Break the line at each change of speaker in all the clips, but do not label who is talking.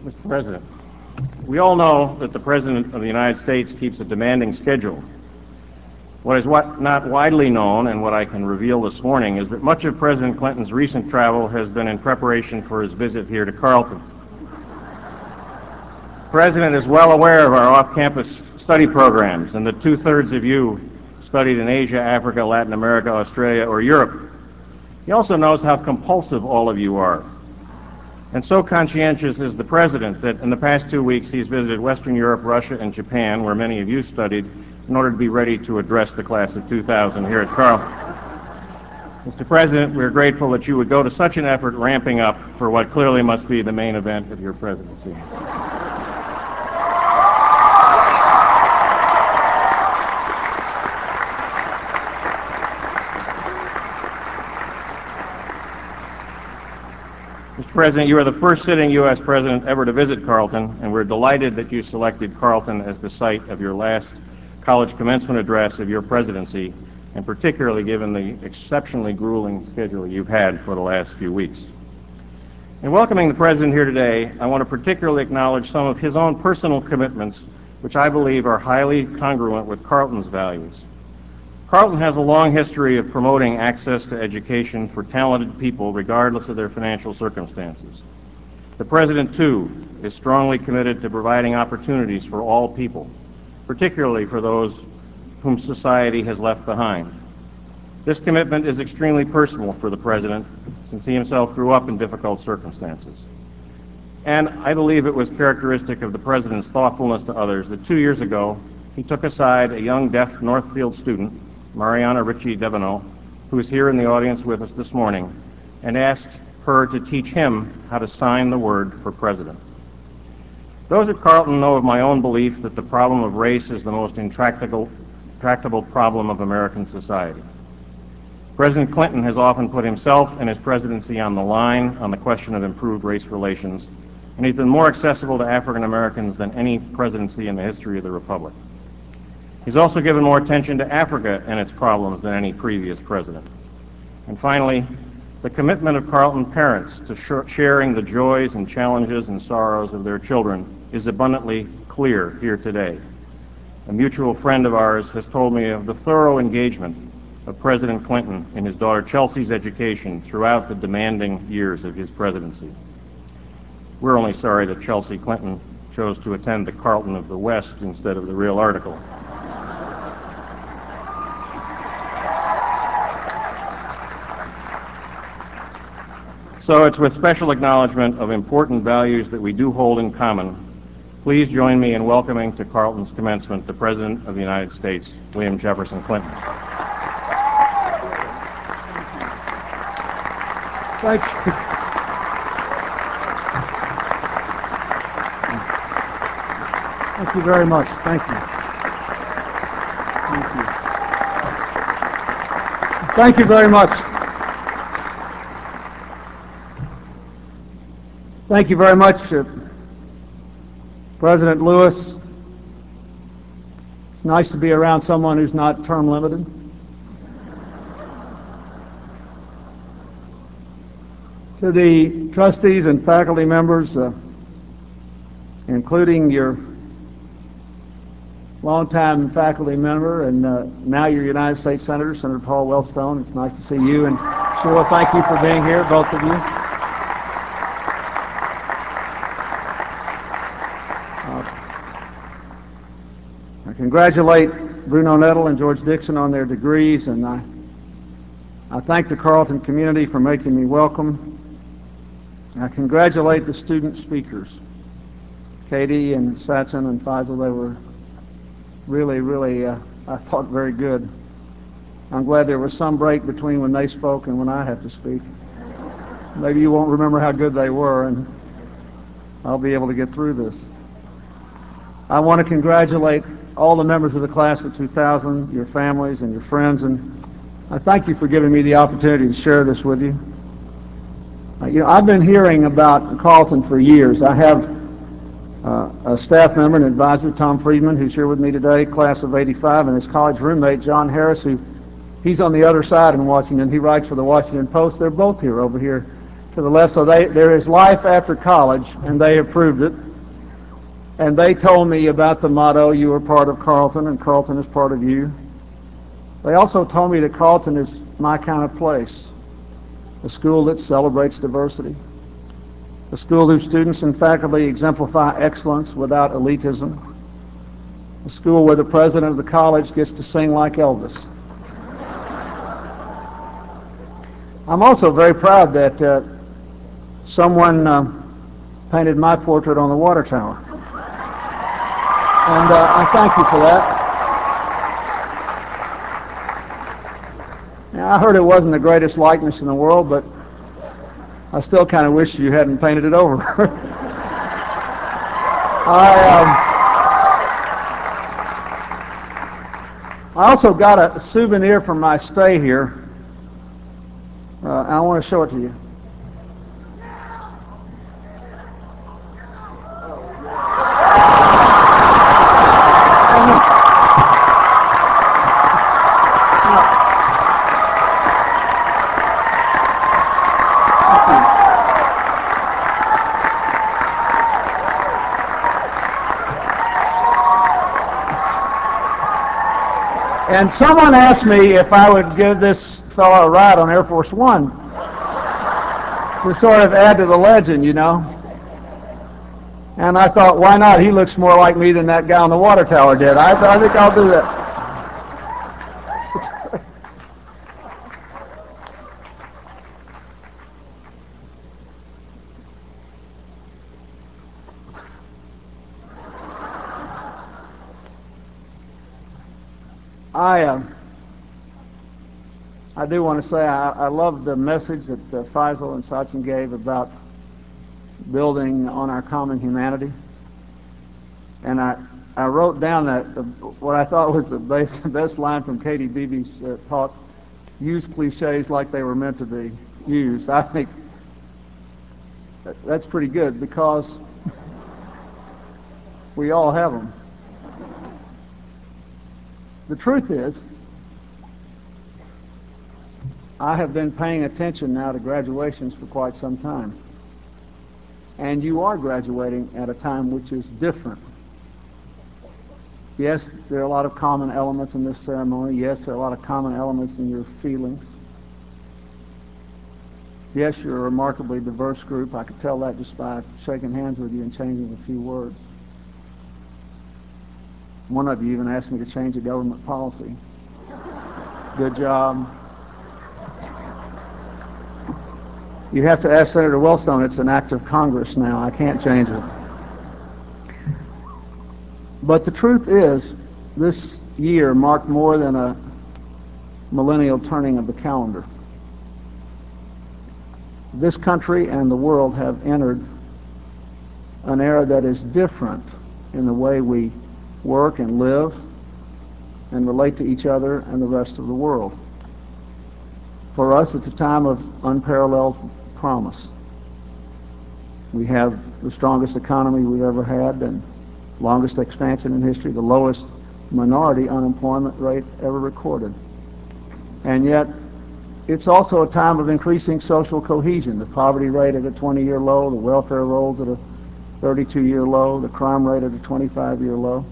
Mr. President, we all know that the President of the United States keeps a demanding schedule. What is not widely known, and what I can reveal this morning, is that much of President Clinton's recent travel has been in preparation for his visit here to Carleton. The President is well aware of our off-campus study programs, and that two-thirds of you studied in Asia, Africa, Latin America, Australia, or Europe. He also knows how compulsive all of you are. And so conscientious is the President that in the past 2 weeks he's visited Western Europe, Russia, and Japan, where many of you studied, in order to be ready to address the class of 2000 here at Carleton. Mr. President, we're grateful that you would go to such an effort, ramping up for what clearly must be the main event of your presidency. Mr. President, you are the first sitting U.S. President ever to visit Carleton, and we're delighted that you selected Carleton as the site of your last college commencement address of your presidency, and particularly given the exceptionally grueling schedule you've had for the last few weeks. In welcoming the President here today, I want to particularly acknowledge some of his own personal commitments, which I believe are highly congruent with Carleton's values. Carleton has a long history of promoting access to education for talented people regardless of their financial circumstances. The President, too, is strongly committed to providing opportunities for all people, particularly for those whom society has left behind. This commitment is extremely personal for the President, since he himself grew up in difficult circumstances. And I believe it was characteristic of the President's thoughtfulness to others that 2 years ago he took aside a young deaf Northfield student, Mariana Ritchie Devenot, who is here in the audience with us this morning, and asked her to teach him how to sign the word for President. Those at Carleton know of my own belief that the problem of race is the most intractable problem of American society. President Clinton has often put himself and his presidency on the line on the question of improved race relations, and he's been more accessible to African Americans than any presidency in the history of the Republic. He's also given more attention to Africa and its problems than any previous president. And finally, the commitment of Carleton parents to sharing the joys and challenges and sorrows of their children is abundantly clear here today. A mutual friend of ours has told me of the thorough engagement of President Clinton in his daughter Chelsea's education throughout the demanding years of his presidency. We're only sorry that Chelsea Clinton chose to attend the Carleton of the West instead of the real article. So it's with special acknowledgement of important values that we do hold in common. Please join me in welcoming to Carleton's commencement the President of the United States, William Jefferson Clinton.
Thank you. Thank you very much. Thank you. Thank you. Thank you very much. Thank you very much, President Lewis. It's nice to be around someone who's not term limited. To the trustees and faculty members, including your longtime faculty member and now your United States Senator, Senator Paul Wellstone, it's nice to see you. And Sheila, thank you for being here, both of you. I congratulate Bruno Nettle and George Dixon on their degrees, and I thank the Carleton community for making me welcome. I congratulate the student speakers, Katie and Satchin and Faisal. They were really, I thought, very good. I'm glad there was some break between when they spoke and when I have to speak. Maybe you won't remember how good they were, and I'll be able to get through this. I want to congratulate all the members of the class of 2000, your families and your friends, and I thank you for giving me the opportunity to share this with you. I've been hearing about Carleton for years. I have a staff member and advisor, Tom Friedman, who's here with me today, class of '85, and his college roommate, John Harris, he's on the other side in Washington. He writes for the Washington Post. They're both here over here to the left. So there is life after college, and they approved it. And they told me about the motto, you are part of Carleton, and Carleton is part of you. They also told me that Carleton is my kind of place, a school that celebrates diversity, a school whose students and faculty exemplify excellence without elitism, a school where the president of the college gets to sing like Elvis. I'm also very proud that someone painted my portrait on the water tower. And I thank you for that. Now, I heard it wasn't the greatest likeness in the world, but I still kind of wish you hadn't painted it over. I also got a souvenir from my stay here. I want to show it to you. And someone asked me if I would give this fellow a ride on Air Force One to sort of add to the legend, you know. And I thought, why not? He looks more like me than that guy on the water tower did. I think I'll do that. I do want to say I love the message that Faisal and Sachin gave about building on our common humanity. And I wrote down that what I thought was the best line from Katie Beebe's talk: use cliches like they were meant to be used. I think that's pretty good because we all have them. The truth is, I have been paying attention now to graduations for quite some time. And you are graduating at a time which is different. Yes, there are a lot of common elements in this ceremony. Yes, there are a lot of common elements in your feelings. Yes, you're a remarkably diverse group. I could tell that just by shaking hands with you and changing a few words. One of you even asked me to change a government policy. Good job. You have to ask Senator Wellstone. It's an act of Congress now. I can't change it. But the truth is, this year marked more than a millennial turning of the calendar. This country and the world have entered an era that is different in the way we work and live and relate to each other and the rest of the world. For us, it's a time of unparalleled promise. We have the strongest economy we've ever had and longest expansion in history, the lowest minority unemployment rate ever recorded. And yet, it's also a time of increasing social cohesion. The poverty rate at a 20-year low, the welfare rolls at a 32-year low, the crime rate at a 25-year low.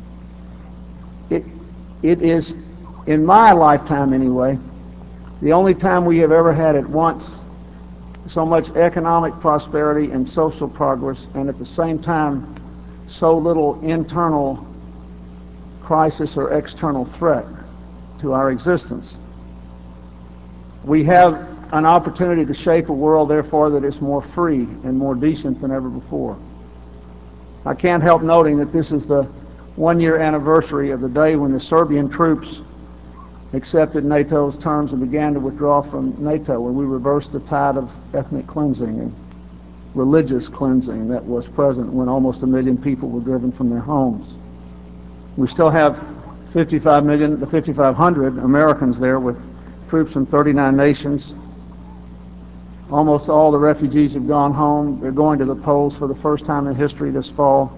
It is, in my lifetime anyway, the only time we have ever had at once so much economic prosperity and social progress, and at the same time so little internal crisis or external threat to our existence. We have an opportunity to shape a world, therefore, that is more free and more decent than ever before. I can't help noting that this is the one-year anniversary of the day when the Serbian troops accepted NATO's terms and began to withdraw from NATO, when we reversed the tide of ethnic cleansing and religious cleansing that was present when almost 1 million people were driven from their homes. We still have 5,500 Americans there with troops from 39 nations. Almost all the refugees have gone home. They're going to the polls for the first time in history this fall.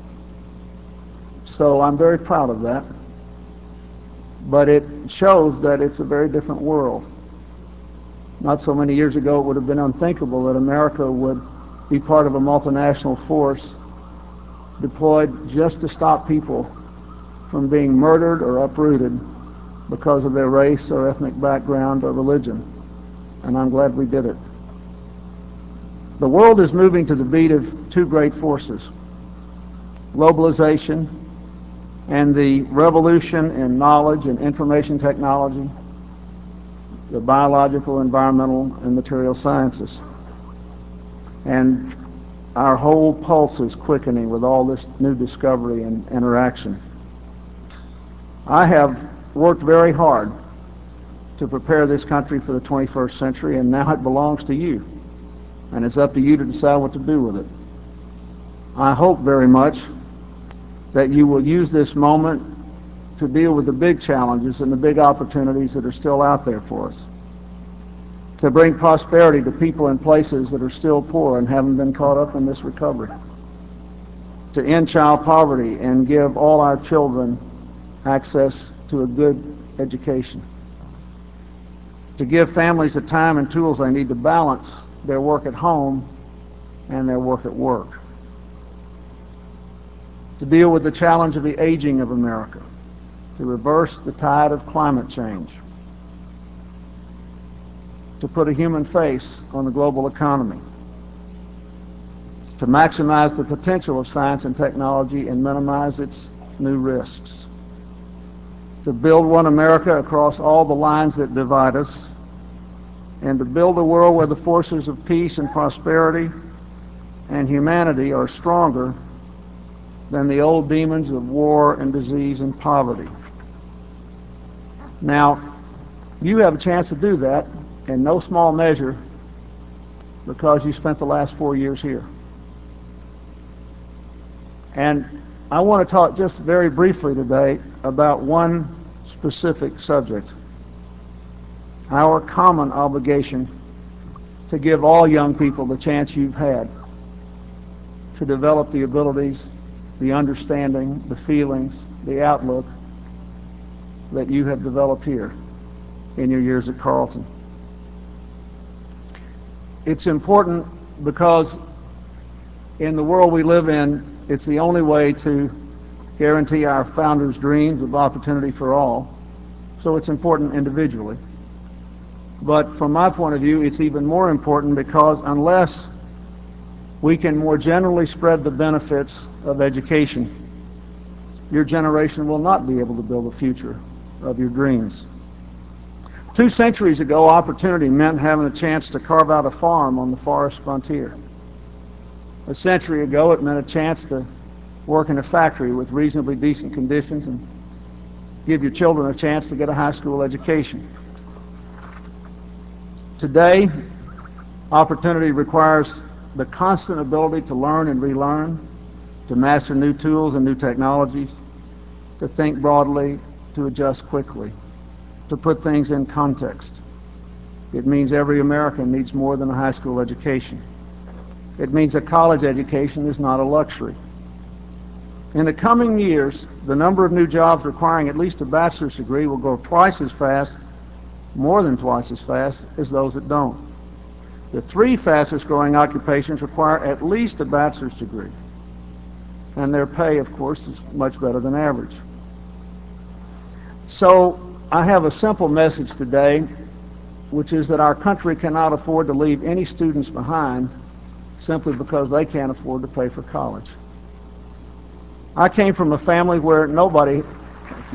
So I'm very proud of that. But it shows that it's a very different world. Not so many years ago, it would have been unthinkable that America would be part of a multinational force deployed just to stop people from being murdered or uprooted because of their race or ethnic background or religion. And I'm glad we did it. The world is moving to the beat of two great forces: globalization and the revolution in knowledge and information technology, the biological, environmental, and material sciences. And our whole pulse is quickening with all this new discovery and interaction. I have worked very hard to prepare this country for the 21st century, and now it belongs to you. And it's up to you to decide what to do with it. I hope very much that you will use this moment to deal with the big challenges and the big opportunities that are still out there for us, to bring prosperity to people and places that are still poor and haven't been caught up in this recovery, to end child poverty and give all our children access to a good education, to give families the time and tools they need to balance their work at home and their work at work, to deal with the challenge of the aging of America, to reverse the tide of climate change, to put a human face on the global economy, to maximize the potential of science and technology and minimize its new risks, to build one America across all the lines that divide us, and to build a world where the forces of peace and prosperity and humanity are stronger than the old demons of war and disease and poverty. Now, you have a chance to do that in no small measure because you spent the last 4 years here. And I want to talk just very briefly today about one specific subject: our common obligation to give all young people the chance you've had to develop the abilities, the understanding, the feelings, the outlook that you have developed here in your years at Carleton. It's important because in the world we live in, it's the only way to guarantee our founders' dreams of opportunity for all. So it's important individually. But from my point of view, it's even more important because unless we can more generally spread the benefits of education, your generation will not be able to build a future of your dreams. 2 centuries ago, opportunity meant having a chance to carve out a farm on the forest frontier. A century ago, it meant a chance to work in a factory with reasonably decent conditions and give your children a chance to get a high school education. Today, opportunity requires the constant ability to learn and relearn, to master new tools and new technologies, to think broadly, to adjust quickly, to put things in context. It means every American needs more than a high school education. It means a college education is not a luxury. In the coming years, the number of new jobs requiring at least a bachelor's degree will grow twice as fast, more than twice as fast, as those that don't. The 3 fastest growing occupations require at least a bachelor's degree, and their pay, of course, is much better than average. So I have a simple message today, which is that our country cannot afford to leave any students behind simply because they can't afford to pay for college. I came from a family where nobody... Thank you.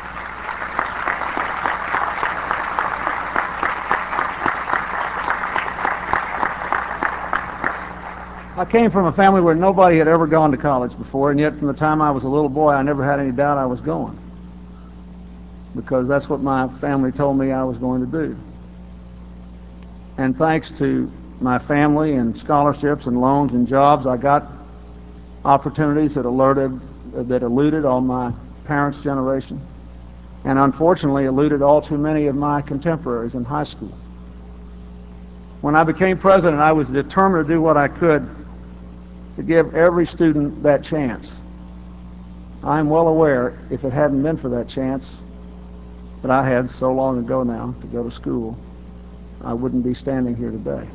I came from a family where nobody had ever gone to college before, and yet from the time I was a little boy, I never had any doubt I was going, because that's what my family told me I was going to do. And thanks to my family and scholarships and loans and jobs, I got opportunities that eluded all my parents' generation, and unfortunately eluded all too many of my contemporaries in high school. When I became president, I was determined to do what I could to give every student that chance. I'm well aware, if it hadn't been for that chance that I had so long ago now to go to school, I wouldn't be standing here today.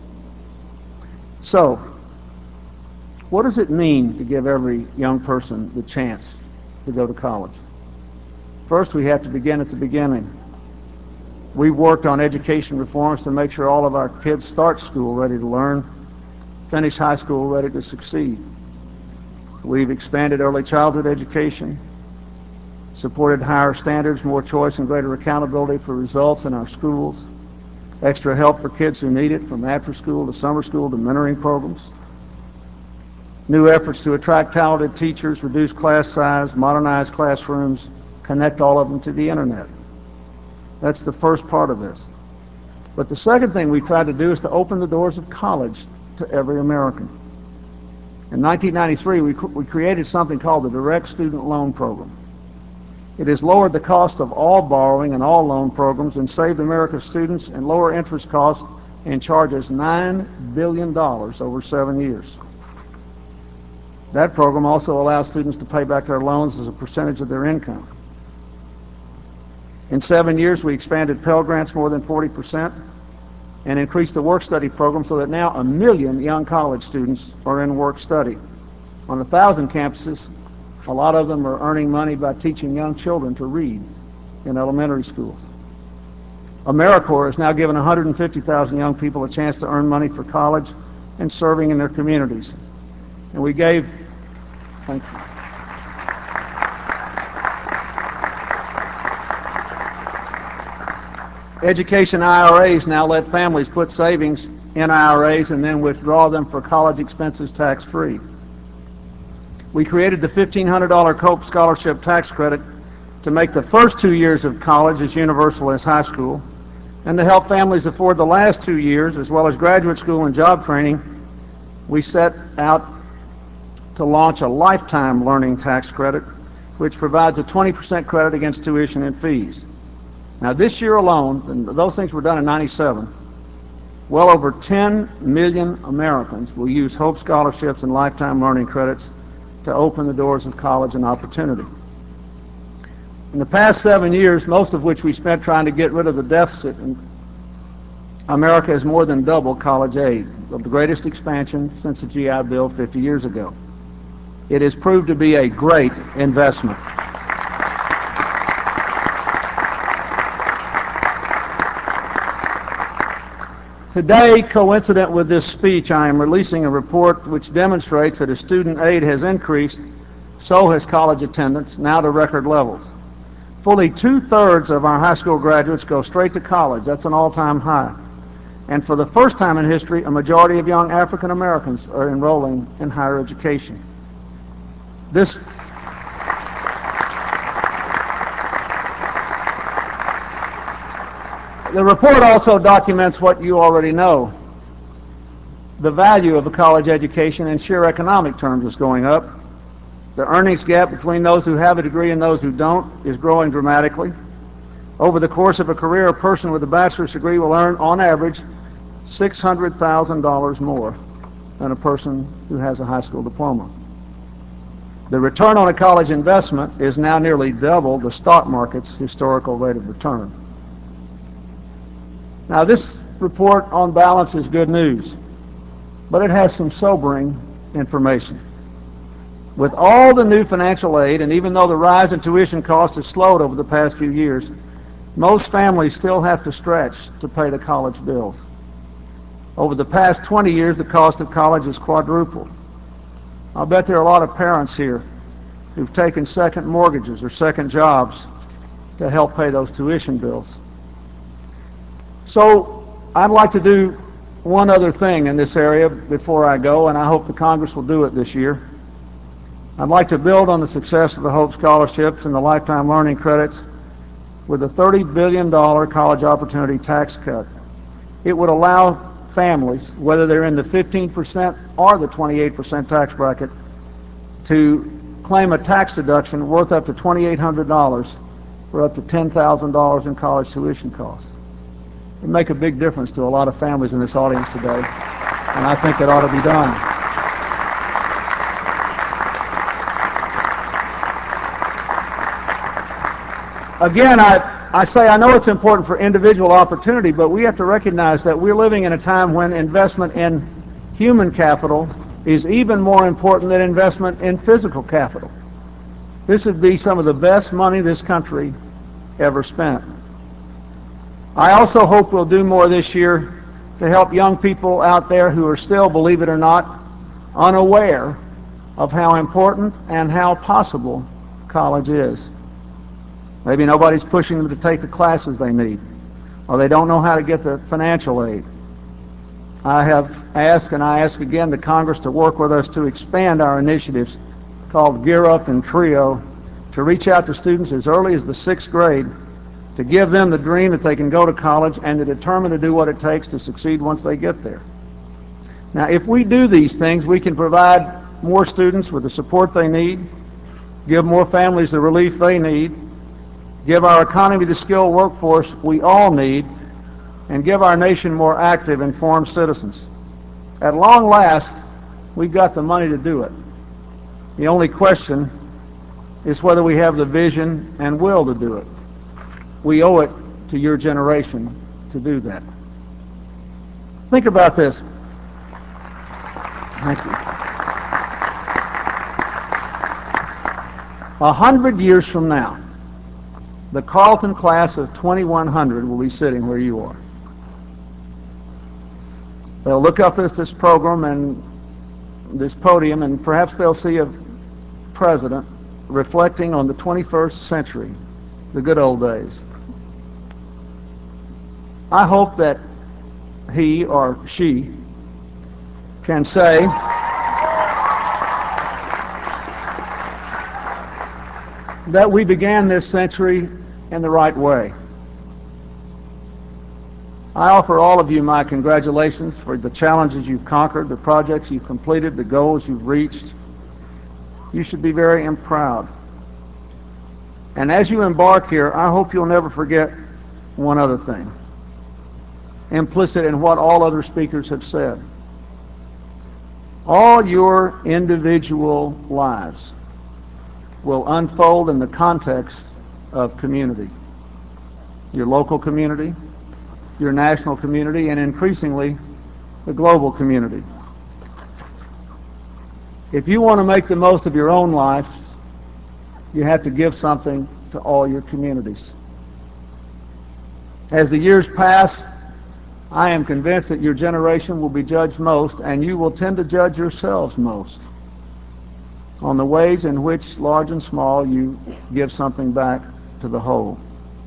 So, what does it mean to give every young person the chance to go to college? First, we have to begin at the beginning. We've worked on education reforms to make sure all of our kids start school ready to learn, finish high school ready to succeed. We've expanded early childhood education, supported higher standards, more choice, and greater accountability for results in our schools, extra help for kids who need it, from after school to summer school to mentoring programs, new efforts to attract talented teachers, reduce class size, modernize classrooms, connect all of them to the internet. That's the first part of this. But the second thing we tried to do is to open the doors of college to every American. In 1993, we created something called the Direct Student Loan Program. It has lowered the cost of all borrowing and all loan programs and saved America's students and lower interest costs and charges $9 billion over 7 years. That program also allows students to pay back their loans as a percentage of their income. In 7 years, we expanded Pell Grants more than 40% and increased the work-study program so that now 1 million young college students are in work-study. On 1,000 campuses, a lot of them are earning money by teaching young children to read in elementary schools. AmeriCorps has now given 150,000 young people a chance to earn money for college and serving in their communities. And we gave, thank you. Education IRAs now let families put savings in IRAs and then withdraw them for college expenses tax-free. We created the $1,500 COPE scholarship tax credit to make the first 2 years of college as universal as high school, and to help families afford the last 2 years, as well as graduate school and job training. We set out to launch a lifetime learning tax credit, which provides a 20% credit against tuition and fees. Now, this year alone, and those things were done in '97, well over 10 million Americans will use Hope scholarships and lifetime learning credits to open the doors of college and opportunity. In the past 7 years, most of which we spent trying to get rid of the deficit, America has more than doubled college aid, the greatest expansion since the GI Bill 50 years ago. It has proved to be a great investment. Today, coincident with this speech, I am releasing a report which demonstrates that as student aid has increased, so has college attendance, now to record levels. Fully 2/3 of our high school graduates go straight to college. That's an all-time high. And for the first time in history, a majority of young African Americans are enrolling in higher education. The report also documents what you already know. The value of a college education in sheer economic terms is going up. The earnings gap between those who have a degree and those who don't is growing dramatically. Over the course of a career, a person with a bachelor's degree will earn, on average, $600,000 more than a person who has a high school diploma. The return on a college investment is now nearly double the stock market's historical rate of return. Now, this report on balance is good news, but it has some sobering information. With all the new financial aid, and even though the rise in tuition costs has slowed over the past few years, most families still have to stretch to pay the college bills. Over the past 20 years, the cost of college has quadrupled. I'll bet there are a lot of parents here who've taken second mortgages or second jobs to help pay those tuition bills. So I'd like to do one other thing in this area before I go, and I hope the Congress will do it this year. I'd like to build on the success of the Hope scholarships and the lifetime learning credits with a $30 billion college opportunity tax cut. It would allow families, whether they're in the 15% or the 28% tax bracket, to claim a tax deduction worth up to $2,800 for up to $10,000 in college tuition costs. It would make a big difference to a lot of families in this audience today, and I think it ought to be done. Again, I say I know it's important for individual opportunity, but we have to recognize that we're living in a time when investment in human capital is even more important than investment in physical capital. This would be some of the best money this country ever spent. I also hope we'll do more this year to help young people out there who are still, believe it or not, unaware of how important and how possible college is. Maybe nobody's pushing them to take the classes they need, or they don't know how to get the financial aid. I have asked, and I ask again, the Congress to work with us to expand our initiatives called Gear Up and TRIO to reach out to students as early as the 6th grade, to give them the dream that they can go to college and to determine to do what it takes to succeed once they get there. Now, if we do these things, we can provide more students with the support they need, give more families the relief they need, give our economy the skilled workforce we all need, and give our nation more active, informed citizens. At long last, we've got the money to do it. The only question is whether we have the vision and will to do it. We owe it to your generation to do that. Think about this. Thank you. 100 years from now, the Carleton class of 2100 will be sitting where you are. They'll look up at this program and this podium, and perhaps they'll see a president reflecting on the 21st century, the good old days. I hope that he or she can say that we began this century in the right way. I offer all of you my congratulations for the challenges you've conquered, the projects you've completed, the goals you've reached. You should be very proud. And as you embark here, I hope you'll never forget one other thing, implicit in what all other speakers have said. All your individual lives will unfold in the context of community. Your local community, your national community, and increasingly the global community. If you want to make the most of your own life, you have to give something to all your communities. As the years pass, I am convinced that your generation will be judged most, and you will tend to judge yourselves most, on the ways in which, large and small, you give something back to the whole.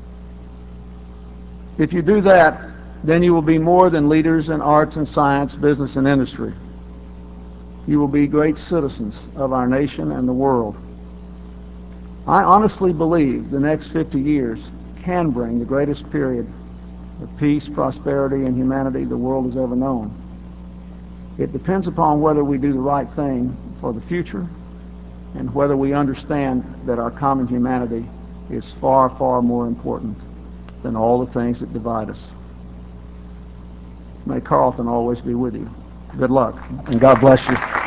If you do that, then you will be more than leaders in arts and science, business and industry. You will be great citizens of our nation and the world. I honestly believe the next 50 years can bring the greatest period of peace, prosperity, and humanity the world has ever known. It depends upon whether we do the right thing for the future and whether we understand that our common humanity is far, far more important than all the things that divide us. May Carleton always be with you. Good luck, and God bless you.